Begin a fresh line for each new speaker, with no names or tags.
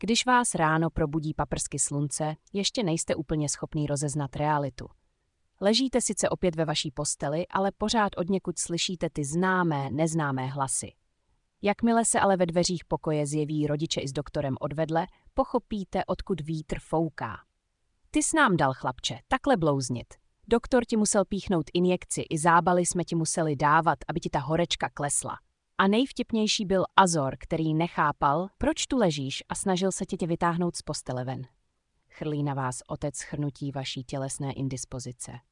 Když vás ráno probudí paprsky slunce, ještě nejste úplně schopný rozeznat realitu. Ležíte sice opět ve vaší posteli, ale pořád odněkud slyšíte ty známé, neznámé hlasy. Jakmile se ale ve dveřích pokoje zjeví rodiče i s doktorem odvedle, pochopíte, odkud vítr fouká. Ty jsi nám dal, chlapče, takhle blouznit. Doktor ti musel píchnout injekci, i zábaly jsme ti museli dávat, aby ti ta horečka klesla. A nejvtipnější byl Azor, který nechápal, proč tu ležíš a snažil se tě vytáhnout z postele ven. Chrlí na vás otec shrnutí vaší tělesné indispozice.